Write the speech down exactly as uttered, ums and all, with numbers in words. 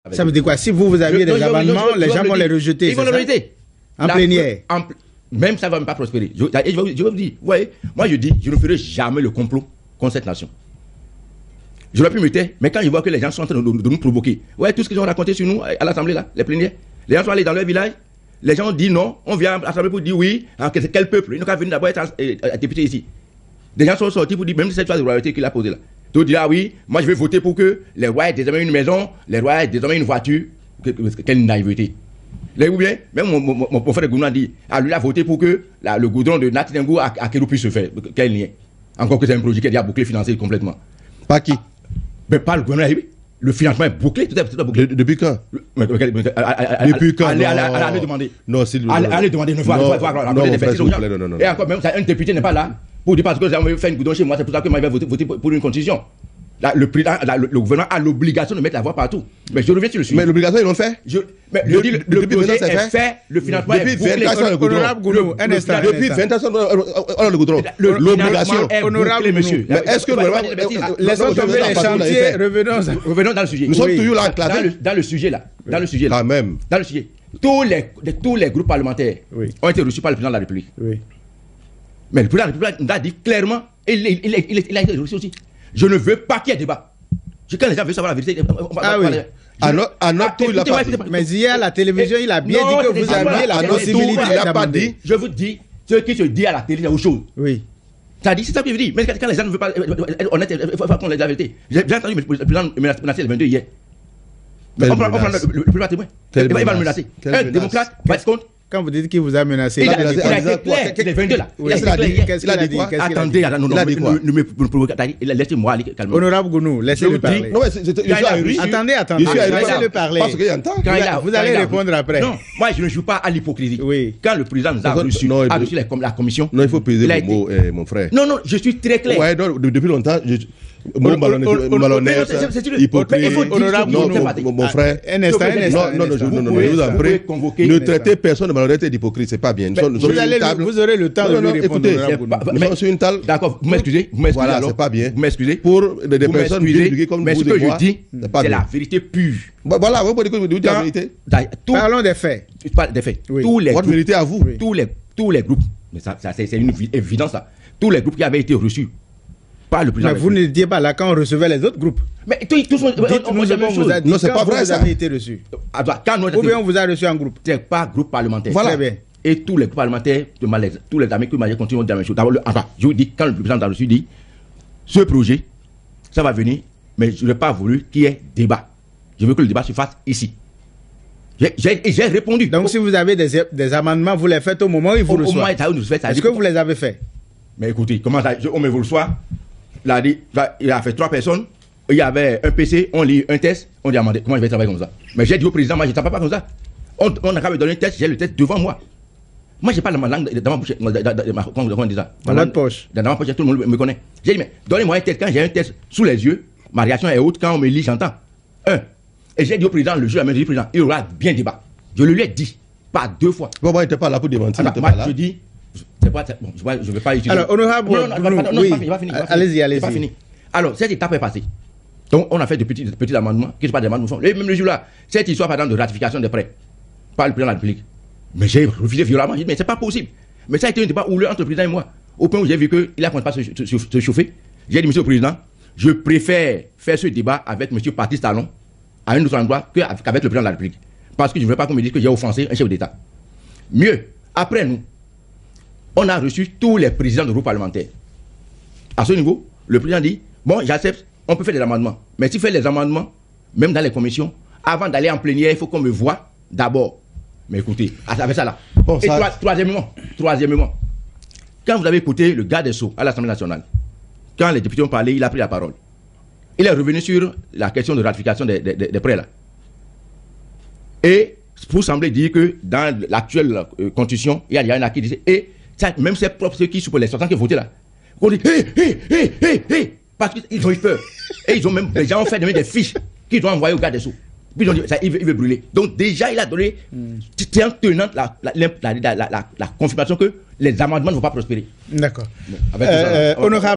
Ça veut dire quoi? Si vous, vous aviez je, des non, amendements, je, je, je, les gens vont les rejeter. Ils vont les rejeter. En plénière. En, même ça ne va même pas prospérer. Je, je, je, je vous dis, vous voyez, moi je dis, je ne ferai jamais le complot contre cette nation. J'aurais pu me taire, mais quand je vois que les gens sont en train de, de, de nous provoquer, ouais, tout ce qu'ils ont raconté sur nous à l'Assemblée, là, les plénières, les gens sont allés dans leur village, les gens ont dit non, on vient à l'Assemblée pour dire oui, alors que c'est quel peuple? Ils n'ont qu'à venir d'abord être député ici. Des gens sont sortis pour dire, même si c'est cette de royauté qu'il a posée là. Tout dire, ah oui, moi je vais voter pour que les rois aient désormais une maison, les rois aient désormais une voiture. Quelle naïveté. Ou bien, même mon, mon, mon, mon frère Gounou a dit, ah, lui a voté pour que la, le goudron de Natinengo à, à Kérou puisse se faire. Quel lien? Encore que c'est un projet qui est déjà bouclé, financé complètement. Pas qui? Mais pas le gouvernement. Le financement est bouclé, tout est, tout est bouclé. De, depuis quand? Le, mais, mais, mais, à, depuis quand? Allez, allez, allez, allez demander. Non, s'il vous plaît. Allez demander une fois, une fois, une fois, non, non, non, non, et encore, même un député n'est pas là pour dire parce que j'ai fait une goudron chez moi, c'est pour ça que moi je vais voter, voter pour une constitution. Là, le, président, là, le, le gouvernement a l'obligation de mettre la voix partout. Mais je reviens sur le sujet. Mais l'obligation, ils l'ont fait. Je, mais le, le, le, le projet est fait. fait, le financement depuis est bouclé. Honorable Goudron, un instant. Depuis vingt ans, on a le goudron. L'obligation. Honorable monsieur. Mais est-ce que le gouvernement... Laissons tomber les chantiers, revenons. Revenons dans le sujet. Nous sommes toujours là, dans le sujet là. Dans le sujet là. Quand même. Dans le sujet. Tous les, tous les groupes parlementaires ont été reçus par le président de la République. Mais le président de la République nous a dit clairement, et il, il, il, il, il a été reçu aussi, je ne veux pas qu'il y ait débat. Quand les gens veulent savoir la vérité, on va ah oui. À notre, à notre tour, il a pas dit. Mais hier, à la télévision, il a bien non, dit que vous aviez la possibilité. Il n'a pas dit. Je vous dis, ce qui se dit à la télé, c'est autre chose. Oui. Ça dit, c'est ça que je dis. Mais quand les gens ne veulent pas être honnêtes, il faut qu'on ait la vérité. J'ai entendu le président menacer le vingt-deux hier. On prend le plus témoin. Il va le menacer. Un démocrate va être contre. Quand vous dites qu'il vous a menacé, il a été clair, il est vingt-deux là. Il a dit quoi? Attendez, non, non, ne me provoquez pas. Laissez-moi aller calmement. Honorable Gounou, laissez-le parler. Non, mais c'est attendez, attendez, laissez-le parler. Parce qu'il entend. Vous allez répondre après. Non, moi je ne joue pas à l'hypocrisie. Oui. Quand le président nous a reçu, a reçu la commission. Non, il faut peser les mots, mon frère. Non, non, je suis très clair. Ouais, depuis longtemps, Mon malhonnête, hypocrite, mon frère. Un instant, un instant. Non, non, je vous en prie. Ne traitez personne de malhonnête et d'hypocrite, c'est pas bien. Vous aurez le temps de lui répondre. Nous sommes sur une table. D'accord, vous m'excusez. Vous m'excusez. Voilà, c'est pas bien. Vous m'excusez. Pour des personnes bien éduquées comme vous. Mais ce que je dis, c'est la vérité pure. Voilà, vous pouvez dire la vérité. Parlons des faits. Des faits. Votre vérité à vous. Tous les groupes, mais ça c'est une évidence là. Tous les groupes qui avaient été reçus. Pas le président. Mais vous ne disiez pas là quand on recevait les autres groupes. Mais tous, tous on, on, nous on vous a dit. Non, c'est pas vrai vous ça. Avez été reçu. Quand nous, ou bien on vous a reçu en groupe. C'est pas groupe parlementaire. Voilà. Très bien. Et tous les groupes parlementaires de Malaise, tous les amis que Malaise continuent de dire la même chose. D'abord, enfin, je vous dis, quand le président a reçu dit, ce projet, ça va venir, mais je n'ai pas voulu qu'il y ait débat. Je veux que le débat se fasse ici. J'ai répondu. Donc, si vous avez des, des amendements, vous les faites au moment où il vous reçoit. Est-ce que vous les avez faits? Mais écoutez, comment ça, on me vous reçoit. Il a dit, il a fait trois personnes, il y avait un P C, on lit un test, on dit amendé, comment je vais travailler comme ça? Mais j'ai dit au président, moi je ne travaille pas comme ça. On, on a qu'à me donner un test, j'ai le test devant moi. Moi je parle dans ma langue, dans ma bouche, comment on dit ça? Dans votre poche. Dans ma poche, tout le monde me connaît. J'ai dit, mais donnez-moi un test, quand j'ai un test sous les yeux, ma réaction est haute, quand on me lit, j'entends. Un. Et j'ai dit au président, le jour à la main, j'ai dit au président, il aura bien débat. Je le lui ai dit, pas deux fois. Bon, moi il n'était pas là pour démentir. Ah, moi je dis, Pas, bon, je ne vais pas utiliser. Alors, honorable, non, non, non, non, oui. pas fini. Allez-y, allez-y. Pas fini. Alors, cette étape est passée. Donc, on a fait de petits, de petits amendements, qui ne sont pas des amendements. Même le jour-là, cette histoire, par exemple, de ratification des prêts par le président de la République. Mais j'ai refusé violemment. J'ai dit, mais ce n'est pas possible. Mais ça a été un débat houleux entre le président et moi. Au point où j'ai vu qu'il a commencé à se, se, se chauffer. J'ai dit, monsieur le président, je préfère faire ce débat avec monsieur Patrice Talon à un autre endroit qu'avec le président de la République. Parce que je ne veux pas qu'on me dise que j'ai offensé un chef d'État. Mieux, après nous, on a reçu tous les présidents de groupes parlementaires. À ce niveau, le président dit, bon, j'accepte, on peut faire des amendements. Mais s'il fait les amendements, même dans les commissions, avant d'aller en plénière, il faut qu'on me voie d'abord. Mais écoutez, avec ça là. Bon, et ça... Trois, troisièmement, troisièmement, quand vous avez écouté le garde des Sceaux à l'Assemblée nationale, quand les députés ont parlé, il a pris la parole. Il est revenu sur la question de ratification des, des, des prêts là. Et pour sembler dire que dans l'actuelle euh, constitution, il y a un acquis qui disait, et ça, même ses propres ceux qui sont pour les sortants qui votaient là, on dit, hé, hé, hé, hé, hé, parce qu'ils ont eu peur. Et ils ont même, les gens ont fait des fiches qu'ils ont envoyées au garde des Sceaux. Puis ils ont dit, ça, il, veut, il veut brûler. Donc déjà, il a donné, mm. en tenant la, la, la, la, la, la, la confirmation que les amendements ne vont pas prospérer. D'accord. Euh, honorable.